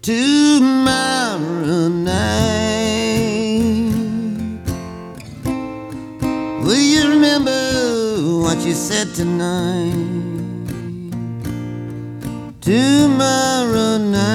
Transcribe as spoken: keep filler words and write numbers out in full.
tomorrow night. Will you remember what you said tonight? Tomorrow night.